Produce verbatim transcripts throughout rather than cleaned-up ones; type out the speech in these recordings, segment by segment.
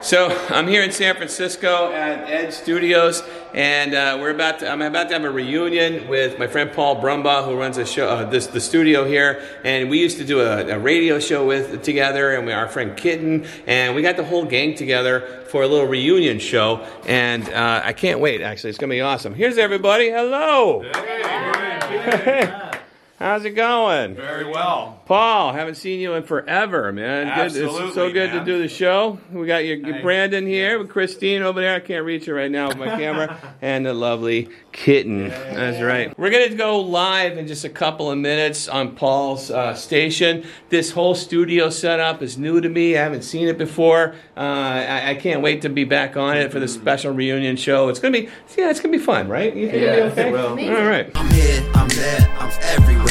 So I'm here in San Francisco at Edge Studios, and uh, we're about to, I'm about to have a reunion with my friend Paul Brumbaugh, who runs a show, uh, this the studio here. And we used to do a, a radio show with together, and we, our friend Kitten, and we got the whole gang together for a little reunion show. And uh, I can't wait. Actually, it's gonna be awesome. Here's everybody. Hello. Hey, hey. How's it going? Very well. Paul, haven't seen you in forever, man. Absolutely, good. It's so good man. to do the show. We got your, your Hey. Brandon here with Christine over there. I can't reach her right now with my camera. And the lovely Kitten. That's right. We're going to go live in just a couple of minutes on Paul's uh, station. This whole studio setup is new to me. I haven't seen it before. Uh, I, I can't wait to be back on it for the special reunion show. It's going to be, yeah, it's going to be fun, right? You think Yeah, it'll be okay? it will. Amazing. All right. I'm here, I'm there, I'm everywhere.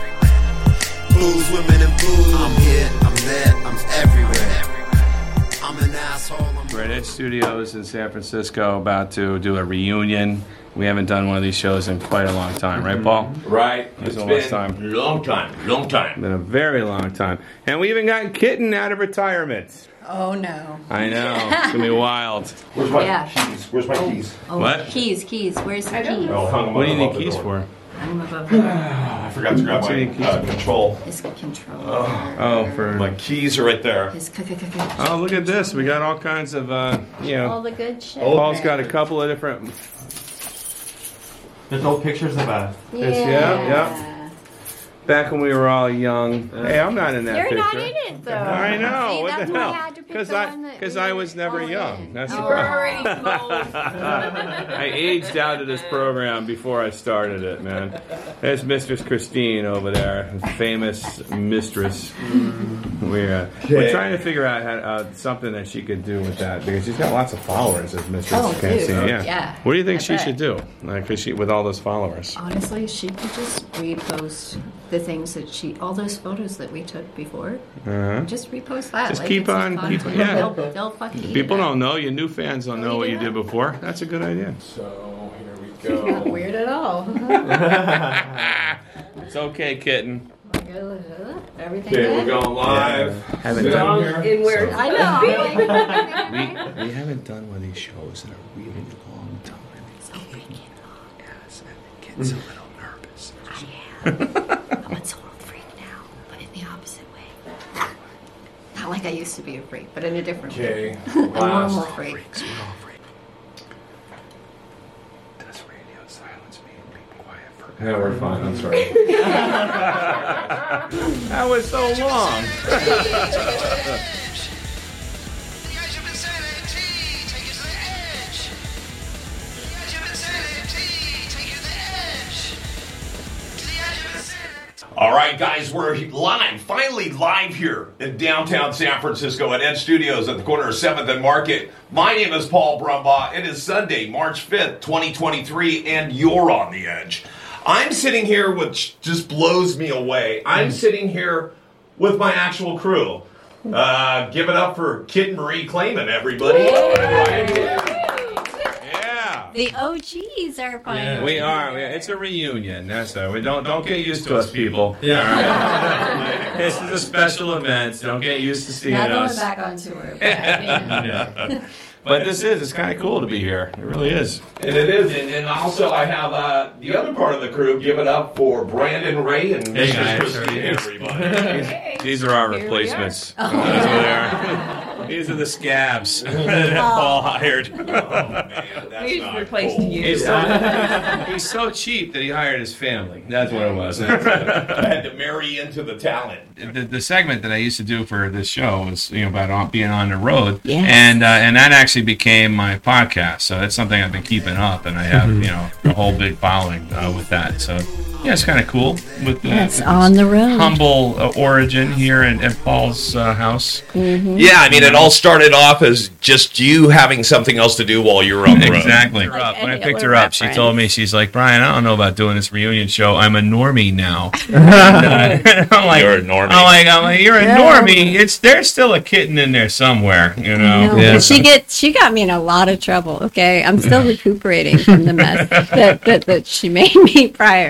Blues, women, and blues. I'm here, I'm there, I'm everywhere. I'm an asshole. I'm We're at Edge Studios in San Francisco, about to do a reunion. We haven't done one of these shows in quite a long time, right, Paul? Right. It's It's a long been time. a long time. Long time. Been a very long time. And we even got Kitten out of retirement. Oh no. I know. It's going to be wild. Where's my Yeah. keys? Where's my keys? Oh, What? Keys, keys. Where's the keys? Oh, hung them What do you above need the keys door. for? I'm above I forgot to grab What's my your keys uh, for? control. his control. Oh, for... My keys are right there. His c- c- c- c- Oh, look at this. We got all kinds of, uh, you all know... the good shit. Paul's got a couple of different... There's old pictures of us. It's- yeah, yeah. Back when we were all young. Hey, I'm not in that You're picture. not in it though. I know. See, what that's the why hell? I had to pick Because the I, one that because we I were was never all young. in. That's You the were problem. already small. I aged out of this program before I started it, man. There's Mistress Christine over there, famous mistress. We're, uh, we're trying to figure out how, uh, something that she could do with that because she's got lots of followers as mistress. Oh, Can't dude. see it. Yeah. Yeah. What do you think I she bet. should do? Like, 'cause she with all those followers. Honestly, she could just repost the things that she, all those photos that we took before. Uh-huh. Just repost that. Just like, keep it's like on- content. keep- yeah. They'll, they'll fucking eat People it up. don't know. Your new fans don't Oh, know you what do you that? did before. That's a good idea. So here we Not go. weird at all. It's okay, Kitten. Everything Okay, we're good? going live. Haven't Sit done- down here. In where I know. I'm like, We, we haven't done one of these shows in a really long time. Yes, and it gets a little nervous. I'm a total freak now, but in the opposite way. Not like I used to be a freak, but in a different way. Okay. A normal Last. freak. Freaks, we're all freaks. Does radio silence mean be quiet for? Yeah, we're fine. I'm sorry. That was so long. All right, guys, we're live, finally live here in downtown San Francisco at Edge Studios at the corner of seventh and Market. My name is Paul Brumbaugh. It is Sunday, March fifth, twenty twenty-three, and you're on the Edge. I'm sitting here, which just blows me away. I'm sitting here with my actual crew. Uh, give it up for Kid Marie Clayman, everybody. Yeah. The O Gs are fine. We are. We, it's a reunion. That's it. We don't don't get used to us, people. Yeah. All right? This is a special event. Don't get used to seeing Not going us. back on tour. But, I mean, But this is. It's kind of cool to be here. It really is. And it is, and, and also I have uh, the other part of the crew. Give it up for Brandon Ray and Hey, Mistress guys. Christine, everybody. These, these are our Here we replacements. are. That's what they are. These are the scabs that Paul hired. Oh man, that's He's not replaced cool. you. He's so, he's so cheap that he hired his family. That's what it was. I had to marry into the talent. the, the segment that I used to do for this show was, you know, about on, being on the road, Yes. and uh, and that actually became my podcast. So that's something I've been keeping up, and I have you know a whole big following uh, with that. So yeah, it's kind of cool with the That's on the road. humble uh, origin here at, at Paul's uh, house. Yeah, I mean, it all started off as just you having something else to do while you were on the road. Exactly. Like When I any picked other her up, she reference. told me, she's like, Brian, I don't know about doing this reunion show. I'm a normie now. And, uh, I'm like, You're a normie. I'm like, I'm like, you're a Yeah. normie. It's there's still a kitten in there somewhere, you know. No, but she get she got me in a lot of trouble. Okay, I'm still recuperating from the mess that, that that she made me prior. So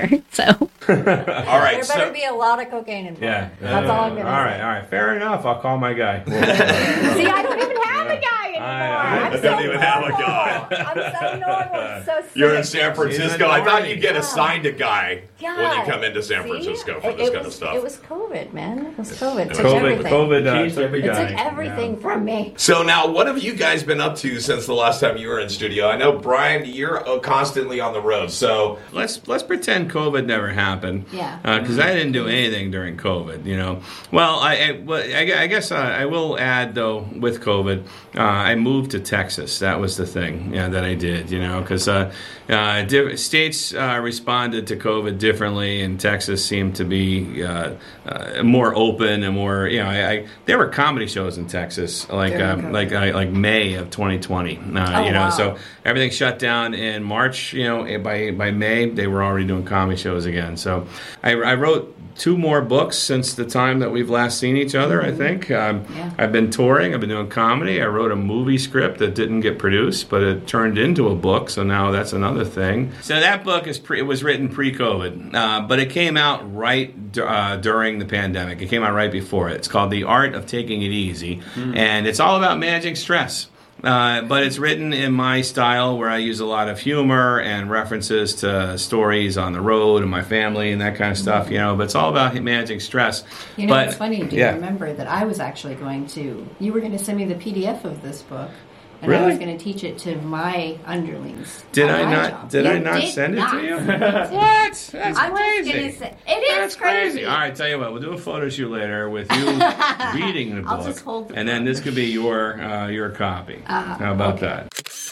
So All right. There So, better be a lot of cocaine involved. Yeah. That's all I'm going to All say. right, all right. Fair enough. I'll call my guy. See, I don't even have a guy anymore. I- I I'm don't so even have a normal. guy. I'm so normal. It's so sick. you're in San Francisco. I thought you'd get Yeah. assigned a guy when you God. come into San See? Francisco for It- this it kind was, of stuff. It was COVID, man. It was COVID. It took COVID, everything. COVID uh, Changed took every the It guy. took everything from me. So now, what have you guys been up to since the last time you were in studio? I know, Brian, you're uh, constantly on the road. So Let's let's pretend COVID never happened. Yeah. Because I didn't do anything during COVID. You know. Well, I I, well, I, I guess uh, I will add though with COVID, uh, I moved to Texas. That was the thing. Yeah, that I did. You know, because uh, uh, diff- states uh, responded to COVID differently, and Texas seemed to be uh, uh, more open and more. You know, I, I there were comedy shows in Texas like During um, COVID. like uh, like May of twenty twenty. Uh, Oh, you know, wow. so everything shut down in March. You know, by by May they were already doing comedy shows again. So I, I wrote two more books since the time that we've last seen each other. I think um, Yeah. I've been touring. I've been doing comedy. I wrote a movie script that didn't get produced, but it turned into a book. So now that's another thing. So that book is pre, it was written pre-COVID, uh, but it came out right d- uh, during the pandemic. It came out right before it. It's called The Art of Taking It Easy, and it's all about managing stress. Uh, but it's written in my style where I use a lot of humor and references to stories on the road and my family and that kind of stuff, you know. But it's all about managing stress. You know, but, it's funny. Do yeah. you remember that I was actually going to, you were going to send me the P D F of this book, and Really? I was going to teach it to my underlings. Did on I my not? job. Did You I not did send it not. to you? What? That's I'm crazy. just going to say, it is That's crazy. All right, tell you what, we'll do a photo shoot later with you reading the book, I'll just hold the and then book. this could be your uh, your copy. Uh, How about okay. that?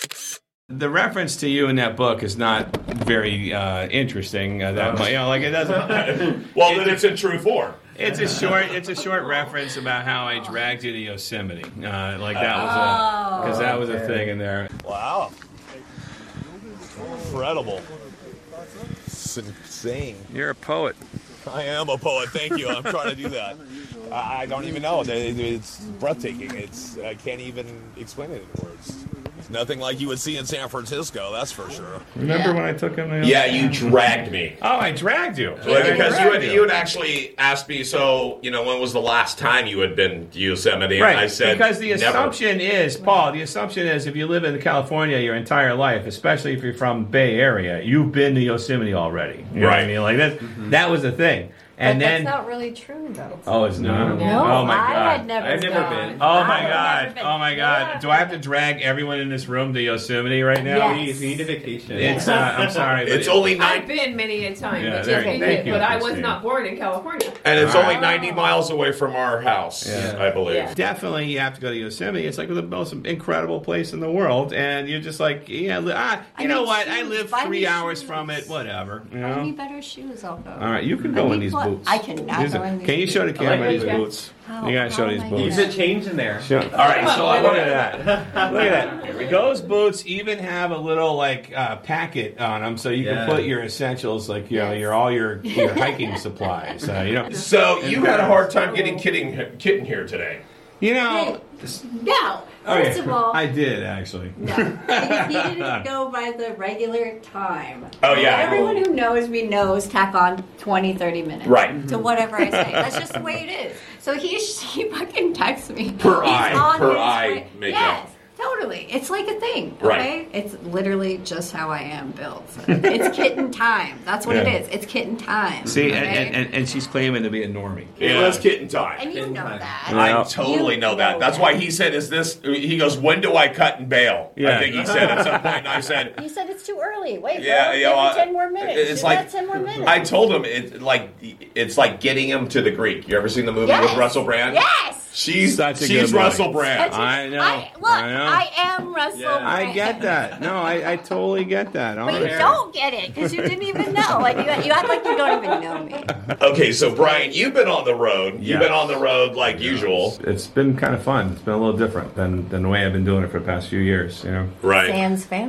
The reference to you in that book is not very uh, interesting. Uh, that much, you know, like it doesn't. well, then it's in true form. It's a short. It's a short reference about how I dragged you to Yosemite. Uh, like that was a because that was a thing in there. Wow. Incredible. It's insane. You're a poet. I am a poet. Thank you. I'm trying to do that. I I don't even know. It's breathtaking. It's I can't even explain it in words. It's nothing like you would see in San Francisco, that's for sure. Remember Yeah. when I took him? To Yeah, you dragged me. Oh, I dragged you. Well, I because you dragged had, you had actually asked me, so, you know, when was the last time you had been to Yosemite? Right, And I said, because the never. assumption is, Paul, the assumption is if you live in California your entire life, especially if you're from Bay Area, you've been to Yosemite already. You know what I Right. mean? Like that, that was the thing. And but then, that's not really true, though. oh, it's not? No, oh, my I God. had never I've never gone. been. Oh I my had God! never been. Oh my God! Do I have to drag everyone in this room to Yosemite right now? Yes. We need a vacation. It's. Uh, I'm sorry, but It's only I've nine, been many a time, Yeah, but, there- yes, thank you, but I was Christine. not born in California. and it's All only right. ninety miles away from our house, Yeah. I believe. Yeah. Definitely, you have to go to Yosemite. It's like the most incredible place in the world, and you're just like, yeah, li- ah, I you know need what? I shoes. live Buy three me hours shoes. from it. Whatever, you I know. need better shoes, I'll go. All right, you can I go in need these what- boots. I cannot These go are- in these Can you show the boots. camera like these it. boots? How- You gotta show how these am I boots. There's a change in there. Show- All right, so I Look want at that. Look at that. Those boots even have a little like uh, packet on them, so you Yeah. can put your essentials, like you know, Yes. your all your your hiking supplies. Uh, you know, So you had a hard time getting Kitten, Kitten here today. you know. No, Okay, first of all, I did actually. no. He, he didn't go by the regular time. Oh, yeah. Everyone who knows me knows tack on twenty, thirty minutes. Right. To whatever I say. That's just the way it is. So he, he fucking texts me. Per He's eye, on per his eye way- makeup. Yes. Totally. It's like a thing, Right. okay? It's literally just how I am built. It's kitten time. That's what Yeah. it is. It's kitten time. See, okay? and, and, and she's claiming to be a normie. It was Kitten time. And you Kitten know time. that. Yeah. I totally You know that. know That's that. why he said, "Is this?" He goes, "When do I cut and bail?" Yeah. I think he said at some point. And I said, You said it's too early. Wait, Yeah, bro. yeah, Give well, me ten more minutes. it's Give like- that ten more minutes. I told him it like it's like getting him to the Greek. You ever seen the movie Yes. with Russell Brand? Yes. She's Such a she's good Russell movie. Brand. I know. I, look, I know. I am Russell. Yeah. I Brand. get that. No, I, I totally get that. But you Honestly. don't get it because you didn't even know. Like you, you act like you don't even know me. Okay, so Brian, you've been on the road. You've Yeah. been on the road like usual, It's been kind of fun. It's been a little different than, than the way I've been doing it for the past few years. You know. right? Sam's family.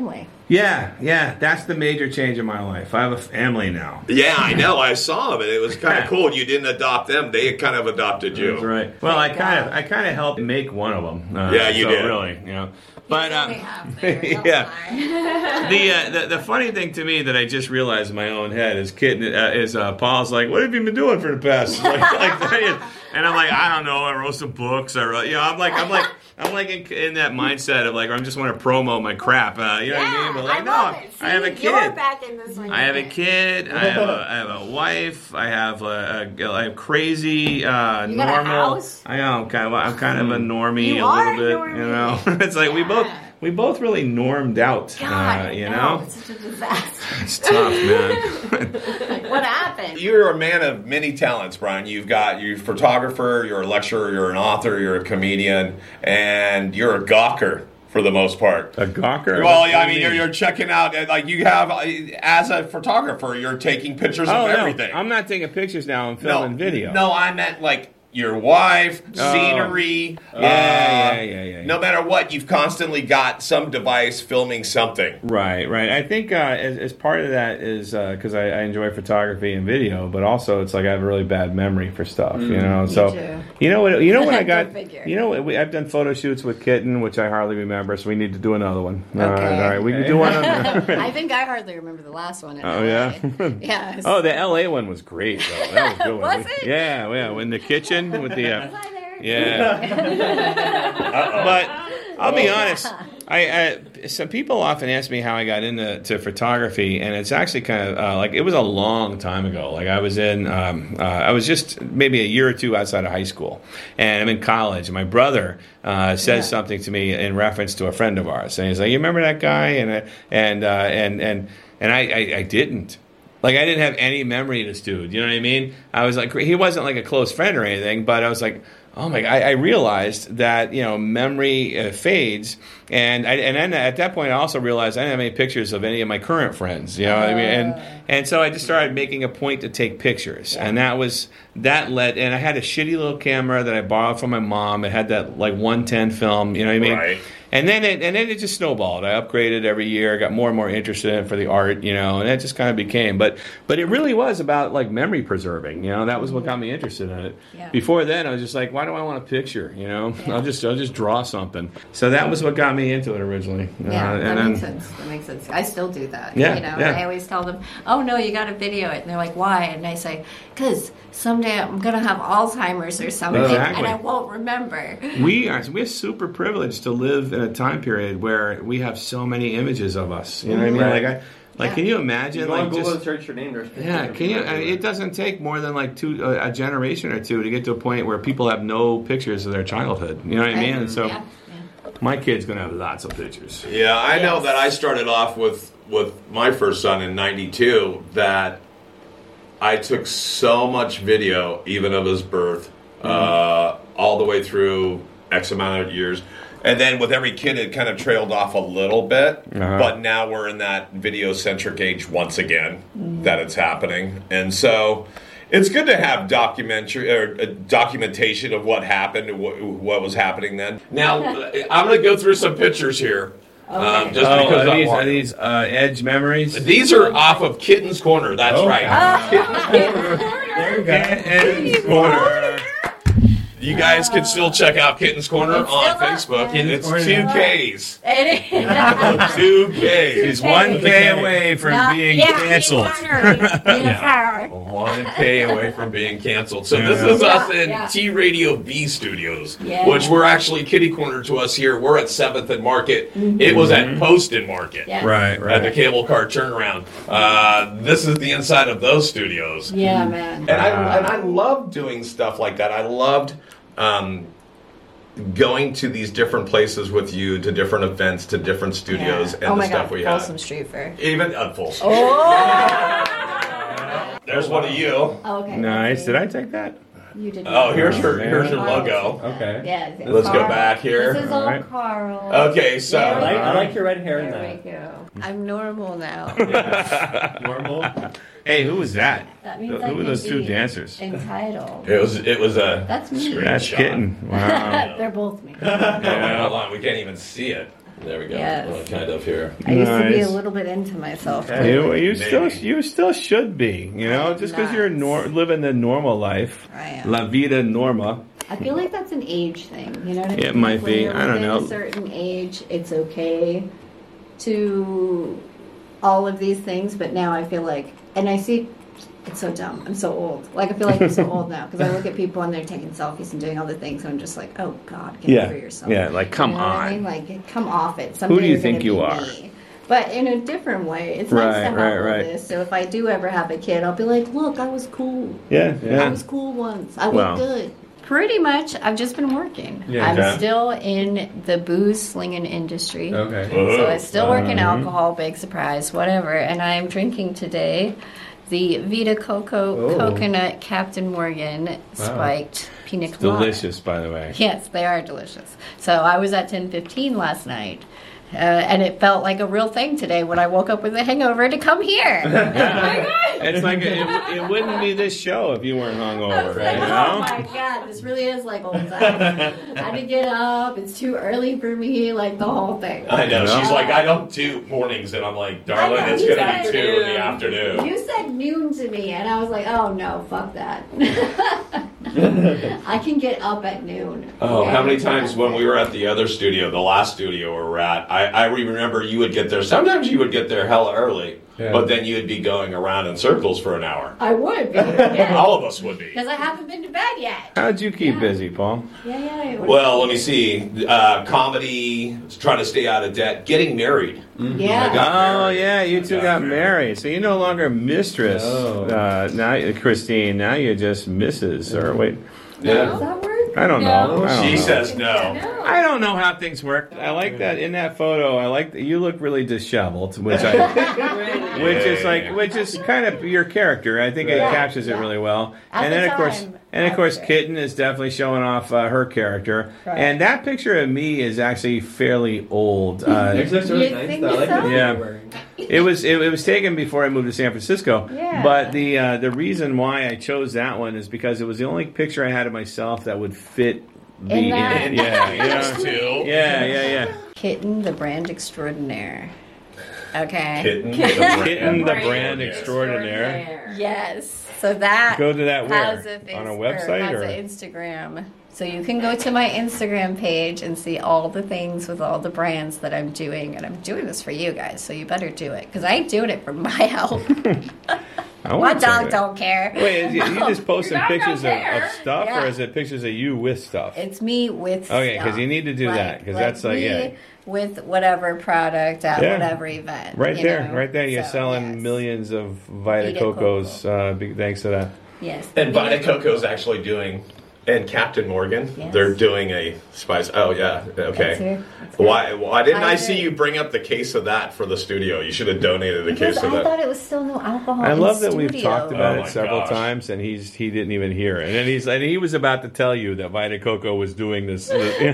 Yeah, yeah, that's the major change in my life. I have a family now. Yeah, I know. I saw them, and it was kind of Yeah. cool. You didn't adopt them; they kind of adopted you. That's right. Well, I kind of, I kind of helped make one of them. Uh, Yeah, you so did. Really, you know. But uh, We have there, don't yeah, lie. the, uh, the the funny thing to me that I just realized in my own head is kid uh, is uh, Paul's like, what have you been doing for the past? Like, like that? And I'm like, I don't know. I wrote some books. I wrote, you know, I'm like, I'm like. I'm like in, in that mindset of like I just want to promo my crap, uh, you know what I mean? But like, I love no, it. I have a See, You're kid. back in this one. I have a again. kid. I have a, I have a wife. I have a, a, a crazy uh, You got a normal. house? I know. I'm kind of. I'm kind of a normie You a are a little bit. You know, normie. it's like we both Yeah. we both really normed out. God, uh, you no, know, it's such a disaster. it's tough, man. What happened? You're a man of many talents, Brian. You've got you're a photographer, you're a lecturer, you're an author, you're a comedian, and you're a gawker for the most part. A gawker. Well, What yeah, I do mean, you you're, you're checking out, uh, like you have, uh, as a photographer, you're taking pictures Oh of no, everything. I'm not taking pictures now. I'm filming video. No, I meant like your wife, Oh. scenery. Yeah, uh, yeah, yeah, yeah, No yeah. matter what, you've constantly got some device filming something. Right, right. I think uh, as, as part of that is because I, I enjoy photography and video, but also it's like I have a really bad memory for stuff, you know. So too. you know what? You know when I Go got, figure. you know, what, we, I've done photo shoots with Kitten, which I hardly remember. So we need to do another one. All right, Okay. all right. We can do one. On I think I hardly remember the last one. In Oh, L A. yeah? Yeah. Oh, the L A one was great. Though. That was good. one. Was it? Yeah, yeah. In the kitchen with the. Uh, Hi there. yeah. But I'll be honest. I, I some people often ask me how I got into to photography, and it's actually kind of uh, like it was a long time ago. Like I was in, um, uh, I was just maybe a year or two outside of high school, and I'm in college. And my brother uh, says Yeah. something to me in reference to a friend of ours, and he's like, "You remember that guy?" And I- and uh, and and and I, I, I didn't. Like, I didn't have any memory of this dude. You know what I mean? I was like, he wasn't like a close friend or anything, but I was like, oh my God. I, I realized that, you know, memory uh, fades. And I, and then at that point, I also realized I didn't have any pictures of any of my current friends. You know what I mean? And, and so I just started making a point to take pictures. And that was, that led, and I had a shitty little camera that I borrowed from my mom. It had that like one ten film, you know what I mean? Right. And then it and then it just snowballed. I upgraded every year. I got more and more interested in it for the art, you know, and it just kind of became. But but it really was about like memory preserving, you know. That was what got me interested in it. Yeah. Before then, I was just like, why do I want a picture? You know, I'll just I'll just draw something. So that was what got me into it originally. Yeah, Uh, that and makes then, sense. That makes sense. I still do that. Yeah, you know, yeah. I always tell them, "Oh no, you got to video it," and they're like, "Why?" And I say, "Cause someday I'm gonna have Alzheimer's or something, Exactly. and I won't remember." we are we're super privileged to live in a time period where we have so many images of us. You know what I mean? Right. Like I like, Yeah. can you You imagine go on like Google just and search your name. There's pictures Yeah, of can you? you I mean, everywhere. it doesn't take more than like two, uh, a generation or two to get to a point where people have no pictures of their childhood. You know what I mean? And so, Yeah, my kid's gonna have lots of pictures. Yeah, I know Yes. that I started off with with my first son in ninety-two that I took so much video, even of his birth, uh, all the way through X amount of years. And then with every kid, it kind of trailed off a little bit. Uh-huh. But now we're in that video-centric age once again that it's happening. And so it's good to have documentary or uh, documentation of what happened and what, what was happening then. Now, I'm going to go through some pictures here. Um, just Oh, because are I these, want- are these uh, Edge memories? These are off of Kitten's Corner. That's Oh. right. There you go. Edge corner. You guys can still check out Kitten's Corner It's on still up, Facebook. man. It's Corner. two K's. It is. two K's. He's one K away from Not- being yeah, canceled. Yeah. One K away from being canceled. So Yeah. this is us in Yeah. T Radio B Studios, Yeah. which we're actually kitty corner to us here. We're at seventh and Market. It was at Post and Market. Yeah. Right, At the right. cable car turnaround. Uh, this is the inside of those studios. Yeah, man. And I, and I loved doing stuff like that. I loved um, going to these different places with you, to different events, to different studios, Yeah. and oh the my stuff God, we Folsom had. Street Fair. Even uh, full. There's one of you. Oh, okay. Nice. Did I take that? You did. Oh, here's your man. here's your logo. Okay. Yeah. Let's go back here. This is all Alright. Carl. Okay, so I like, I like your red hair in There we that. go. I'm normal now. Normal. Hey, who was that? That means Who I were can those two be dancers? entitled. it was it was a That's me. Screen That's shot. Kitten. Wow. They're both me. Yeah, hold on, we can't even see it. There we go. Yes. Well, kind of here. I used to be a Nice. little bit into myself. You, you Maybe. still you still should be, you know, I'm just because you're not. nor- living the normal life, I am. la vida norma. I feel like that's an age thing. You know what I mean? It might When be. you're I don't within know. a certain age, it's okay to all of these things. But now I feel like, and I see, it's so dumb. I'm so old. Like I feel like I'm so old now because I look at people and they're taking selfies and doing all the things. And I'm just like, oh God, get Yeah, over yourself. yeah, like, come you know what I on. mean? Like come off it. Someday Who do you you're think gonna you be are? me. But in a different way. It's Right, nice to have right, all right. this. So if I do ever have a kid, I'll be like, look, I was cool. Yeah, I yeah. was cool once. I Well. was good. Pretty much, I've just been working. Yeah. I'm Okay. still in the booze slinging industry. Okay. So I still work in Uh-huh. alcohol, big surprise, whatever. And I'm drinking today the Vita Coco Oh. Coconut Captain Morgan spiked pina colada. Delicious, by the way. Yes, they are delicious. So I was at ten fifteen last night. Uh, and it felt like a real thing today when I woke up with a hangover to come here. It's like it, it wouldn't be this show if you weren't I hungover, was you like, oh know? my God, this really is like old times. I had to get up. It's too early for me. Like the whole thing. I know. Yeah. She's like, I don't do mornings, and I'm like, darling, I know, it's you gonna be said two in the noon. afternoon. You said noon to me, and I was like, oh no, fuck that. I can get up at noon. Oh, Okay? how many times when we were at the other studio, the last studio we were at, I, I remember you would get there. Sometimes you would get there hella early, Yeah. but then you'd be going around in circles for an hour. I would be. Yeah. All of us would be. Because I haven't been to bed yet. How'd you keep Yeah. busy, Paul? Yeah, yeah. yeah. Well, let me see. Uh, comedy, trying to stay out of debt, getting married. I Yeah. got Oh married. yeah, you two Got got married. married, so you're no longer mistress. Oh. Uh, now, Christine, now you're just Missus Or wait, Does Yeah. that work? I don't know. No. I don't She know. says no. No. I don't know how things work. I like that in that photo. I like that you look really disheveled, which I, which is like, which is kind of your character. I think it Yeah. captures it really well. At and then the of course, time, and of I course, was it. Kitten is definitely showing off uh, her character. Right. And that picture of me is actually fairly old. Uh, Actually, that's really You nice. think though. I like so? the Yeah. you're wearing. It was it, it was taken before I moved to San Francisco. Yeah. But the uh, the reason why I chose that one is because it was the only picture I had of myself that would fit the In that- in- yeah yeah Too. yeah yeah yeah. Kitten, the brand extraordinaire. Okay. Kitten, the Kitten, the brand. brand Yes. extraordinaire. Yes. So that Go to that where? has a face- On a or website has or? an Instagram. So you can go to my Instagram page and see all the things with all the brands that I'm doing, and I'm doing this for you guys. So you better do it because I ain't doing it for my help. I my wanna check dog it. don't care. Wait, is it, you just posting Your dog pictures of, don't care. of stuff, Yeah. or is it pictures of you with stuff? It's me with Okay, 'cause stuff. you need to do that, 'cause that's like, me yeah. with whatever product at Yeah. whatever event. Right you there, know? right there. You're So, selling yes. millions of Vita Vita Cocos. Uh, big thanks to that. Yes. And Vita Coco's actually doing, and Captain Morgan, Yes. they're doing a spice. Oh yeah, That's okay. her. That's her. Why? Why didn't I, I see agree. you bring up the case of that for the studio? You should have donated a Because case I of that. thought it was still no alcohol. I in love that we've studio. talked about Oh it my several gosh. times, and he's he didn't even hear it. And then he's and he was about to tell you that Vita Coco was doing this.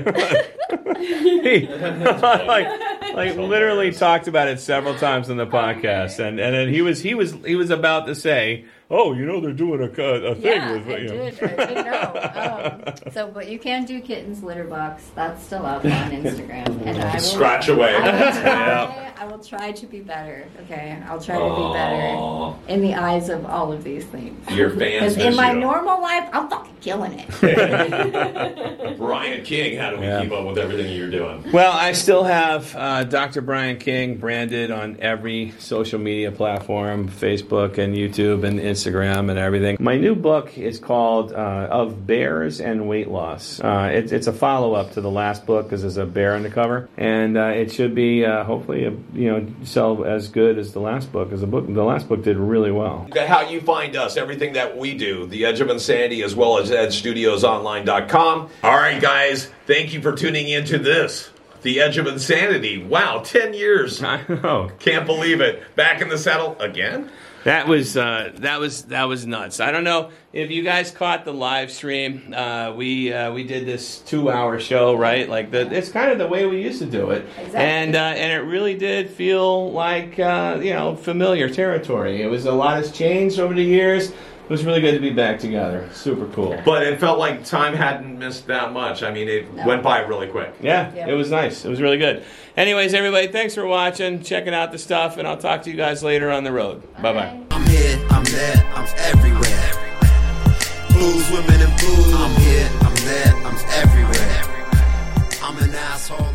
He, like, like literally talked about it several times in the podcast, and and then he was he was he was about to say, "Oh, you know they're doing a a thing Yeah, with I you know." did. I did know. Um, so, but you can do Kitten's litter box. That's still up on Instagram, and I will Scratch away. I will, Yeah. try, I will try to be better. Okay, I'll try to be better in the eyes of all of these things. Your fans Because in miss my you. normal life, I'm fucking killing it. Brian King, how do we Yeah. keep up with everything you're doing? Well, I still have uh, Doctor Brian King branded on every social media platform, Facebook and YouTube and Instagram and everything. My new book is called uh, Of Bears and Weight Loss. Uh, it, it's a follow-up to the last book because there's a bear on the cover, and uh, it should be uh, hopefully a, you know sell as good as the last book. Because the book, the last book did really well. How you find us, everything that we do, The Edge of Insanity, as well as ed studios online dot com. All right, guys, thank you for tuning into this, The Edge of Insanity. Wow, ten years. I know. Can't believe it. Back in the saddle again? That was uh, that was that was nuts. I don't know if you guys caught the live stream. Uh, we uh, we did this two-hour show, right? Like the, it's kind of the way we used to do it, Exactly. and uh, and it really did feel like uh, you know familiar territory. It was a lot has changed over the years, It was really good to be back together. Super cool. But it felt like time hadn't missed that much. I mean, it No. went by really quick. Yeah, Yep. it was nice. It was really good. Anyways, everybody, thanks for watching, checking out the stuff, and I'll talk to you guys later on the road. Bye-bye. I'm here, I'm there, I'm everywhere. Blues, women, and booze. I'm here, I'm there, I'm everywhere. I'm an asshole.